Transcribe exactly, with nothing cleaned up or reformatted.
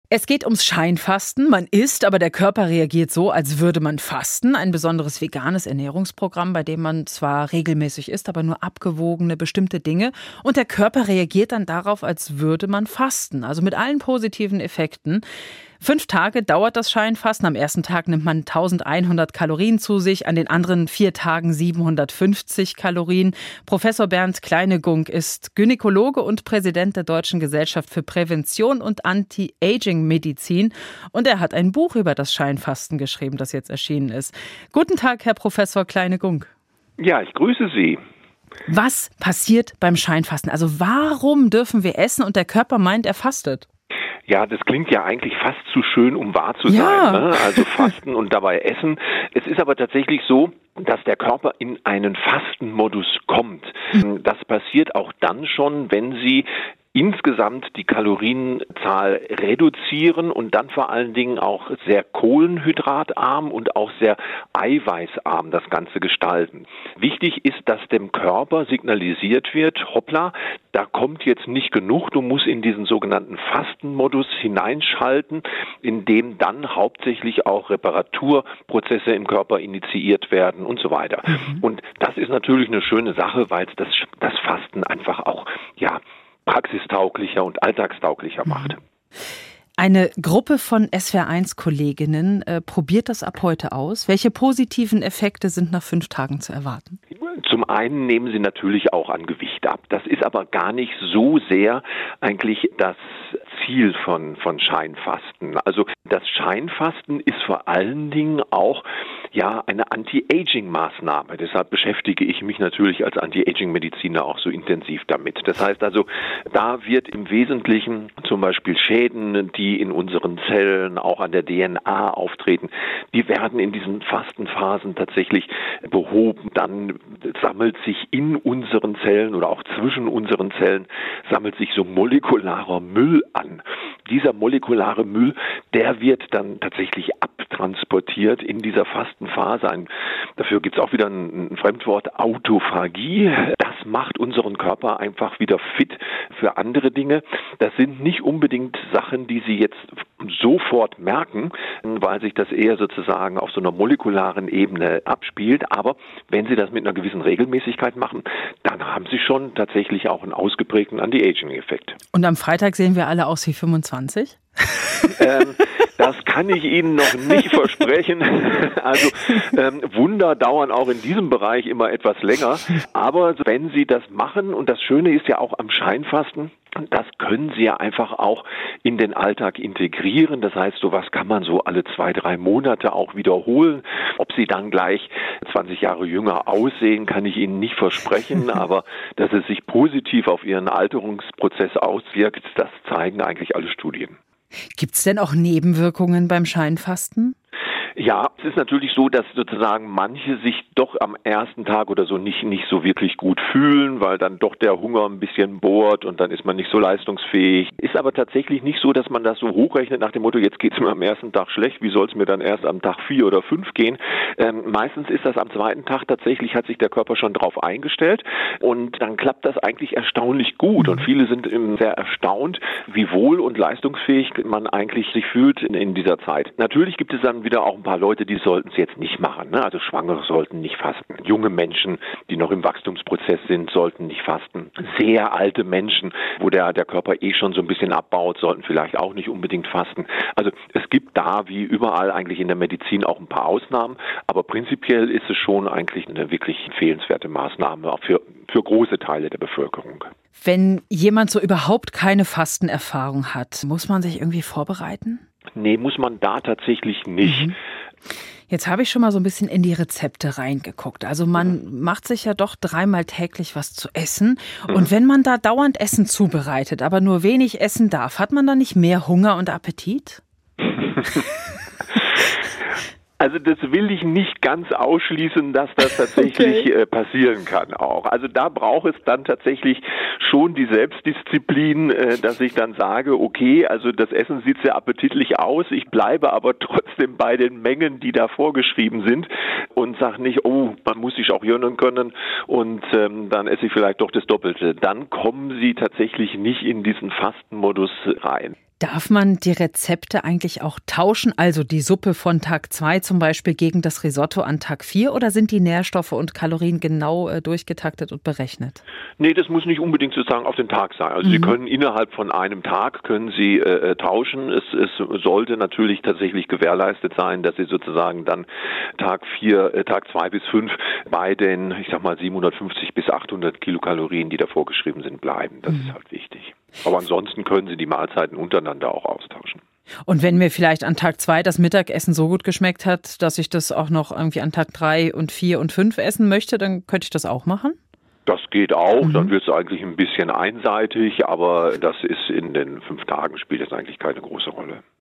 Es geht ums Scheinfasten. Man isst, aber der Körper reagiert so, als würde man fasten. Ein besonderes veganes Ernährungsprogramm, bei dem man zwar regelmäßig isst, aber nur abgewogene bestimmte Dinge. Und der Körper reagiert dann darauf, als würde man fasten. Also mit allen positiven Effekten. Fünf Tage dauert das Scheinfasten. Am ersten Tag nimmt man eintausendeinhundert Kalorien zu sich, an den anderen vier Tagen siebenhundertfünfzig Kalorien. Professor Bernd Kleinegunk ist Gynäkologe und Präsident der Deutschen Gesellschaft für Prävention und Anti-Aging-Medizin. Und er hat ein Buch über das Scheinfasten geschrieben, das jetzt erschienen ist. Guten Tag, Herr Professor Kleinegunk. Ja, ich grüße Sie. Was passiert beim Scheinfasten? Also warum dürfen wir essen und der Körper meint, er fastet? Ja, das klingt ja eigentlich fast zu schön, um wahr zu Ja. sein, ne? Also Fasten und dabei Essen. Es ist aber tatsächlich so, dass der Körper in einen Fastenmodus kommt. Das passiert auch dann schon, wenn Sie insgesamt die Kalorienzahl reduzieren und dann vor allen Dingen auch sehr kohlenhydratarm und auch sehr eiweißarm das Ganze gestalten. Wichtig ist, dass dem Körper signalisiert wird, hoppla, da kommt jetzt nicht genug, du musst in diesen sogenannten Fastenmodus hineinschalten, in dem dann hauptsächlich auch Reparaturprozesse im Körper initiiert werden und so weiter. Mhm. Und das ist natürlich eine schöne Sache, weil es das, das Fasten einfach auch, ja, praxistauglicher und alltagstauglicher macht. Eine Gruppe von S W R eins Kolleginnen äh, probiert das ab heute aus. Welche positiven Effekte sind nach fünf Tagen zu erwarten? Zum einen nehmen sie natürlich auch an Gewicht ab. Das ist aber gar nicht so sehr eigentlich das Ziel von, von Scheinfasten. Also das Scheinfasten ist vor allen Dingen auch ja eine Anti-Aging-Maßnahme. Deshalb beschäftige ich mich natürlich als Anti-Aging-Mediziner auch so intensiv damit. Das heißt also, da wird im Wesentlichen zum Beispiel Schäden, die in unseren Zellen, auch an der D N A auftreten, die werden in diesen Fastenphasen tatsächlich behoben. Dann sammelt sich in unseren Zellen oder auch zwischen unseren Zellen sammelt sich so molekularer Müll an. Dieser molekulare Müll, der wird dann tatsächlich abtransportiert in dieser Fastenphase. Ein, dafür gibt es auch wieder ein, ein Fremdwort, Autophagie. Das macht unseren Körper einfach wieder fit für andere Dinge. Das sind nicht unbedingt Sachen, die Sie jetzt sofort merken, weil sich das eher sozusagen auf so einer molekularen Ebene abspielt. Aber wenn Sie das mit einer gewissen Regelmäßigkeit machen, dann haben Sie schon tatsächlich auch einen ausgeprägten Anti-Aging-Effekt. Und am Freitag sehen wir alle aus wie fünfundzwanzig? ähm, das kann ich Ihnen noch nicht versprechen. Also ähm, Wunder dauern auch in diesem Bereich immer etwas länger. Aber wenn Sie das machen, und das Schöne ist ja auch am Scheinfasten, das können Sie ja einfach auch in den Alltag integrieren. Das heißt, sowas kann man so alle zwei, drei Monate auch wiederholen. Ob Sie dann gleich zwanzig Jahre jünger aussehen, kann ich Ihnen nicht versprechen. Aber dass es sich positiv auf Ihren Alterungsprozess auswirkt, das zeigen eigentlich alle Studien. Gibt es denn auch Nebenwirkungen beim Scheinfasten? Ja, es ist natürlich so, dass sozusagen manche sich doch am ersten Tag oder so nicht, nicht so wirklich gut fühlen, weil dann doch der Hunger ein bisschen bohrt und dann ist man nicht so leistungsfähig. Ist aber tatsächlich nicht so, dass man das so hochrechnet nach dem Motto, jetzt geht es mir am ersten Tag schlecht, wie soll es mir dann erst am Tag vier oder fünf gehen? Ähm, meistens ist das am zweiten Tag tatsächlich, hat sich der Körper schon drauf eingestellt und dann klappt das eigentlich erstaunlich gut und viele sind sehr erstaunt, wie wohl und leistungsfähig man eigentlich sich fühlt in, in dieser Zeit. Natürlich gibt es dann wieder auch ein paar Leute, die sollten es jetzt nicht machen, ne? Also Schwangere sollten nicht fasten. Junge Menschen, die noch im Wachstumsprozess sind, sollten nicht fasten. Sehr alte Menschen, wo der, der Körper eh schon so ein bisschen abbaut, sollten vielleicht auch nicht unbedingt fasten. Also es gibt da, wie überall eigentlich in der Medizin, auch ein paar Ausnahmen, aber prinzipiell ist es schon eigentlich eine wirklich empfehlenswerte Maßnahme auch für, für große Teile der Bevölkerung. Wenn jemand so überhaupt keine Fastenerfahrung hat, muss man sich irgendwie vorbereiten? Nee, muss man da tatsächlich nicht. Mhm. Jetzt habe ich schon mal so ein bisschen in die Rezepte reingeguckt. Also man macht sich ja doch dreimal täglich was zu essen. Und wenn man da dauernd Essen zubereitet, aber nur wenig essen darf, hat man dann nicht mehr Hunger und Appetit? Also das will ich nicht ganz ausschließen, dass das tatsächlich okay. äh, passieren kann auch. Also da braucht es dann tatsächlich schon die Selbstdisziplin, äh, dass ich dann sage, okay, also das Essen sieht sehr appetitlich aus, ich bleibe aber trotzdem bei den Mengen, die da vorgeschrieben sind und sage nicht, oh, man muss sich auch jönnen können und ähm, dann esse ich vielleicht doch das Doppelte. Dann kommen Sie tatsächlich nicht in diesen Fastenmodus rein. Darf man die Rezepte eigentlich auch tauschen, also die Suppe von Tag zwei zum Beispiel gegen das Risotto an Tag vier, oder sind die Nährstoffe und Kalorien genau äh, durchgetaktet und berechnet? Nee, das muss nicht unbedingt sozusagen auf den Tag sein. Also mhm. Sie können innerhalb von einem Tag können Sie äh, tauschen. Es, es sollte natürlich tatsächlich gewährleistet sein, dass Sie sozusagen dann Tag vier, äh, Tag zwei bis fünf bei den, ich sag mal, siebenhundertfünfzig bis achthundert Kilokalorien, die da vorgeschrieben sind, bleiben. Das mhm. ist halt wichtig. Aber ansonsten können Sie die Mahlzeiten untereinander auch austauschen. Und wenn mir vielleicht an Tag zwei das Mittagessen so gut geschmeckt hat, dass ich das auch noch irgendwie an Tag drei und vier und fünf essen möchte, dann könnte ich das auch machen? Das geht auch, mhm. dann wird es eigentlich ein bisschen einseitig, aber das ist in den fünf Tagen spielt das eigentlich keine große Rolle.